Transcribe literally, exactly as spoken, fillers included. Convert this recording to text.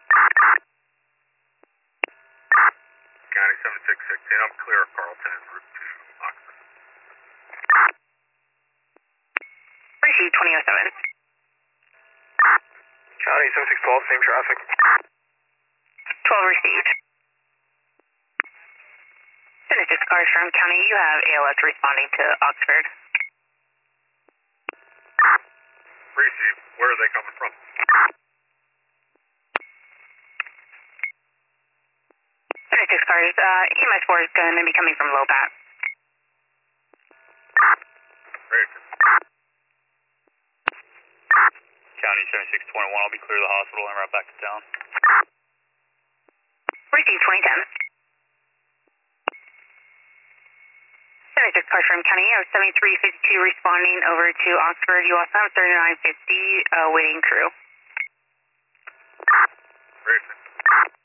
County seven six sixteen, I'm clear of Carlton en route to Oxford. Receive twenty oh seven. County seven six twelve, same traffic. twelve received. Genesis cars from County, you have A L S responding to Oxford. Receive, where are they coming from? Genesis cars, uh, E M S four is going to be coming from Lopat. Great. County seven six twenty-one, I'll be clear of the hospital and route back to town. Receive twenty ten. Genesis cars from County, you have seventy-three fifty-two responding over to Oxford. You also have thirty-nine fifty uh, waiting crew. Great.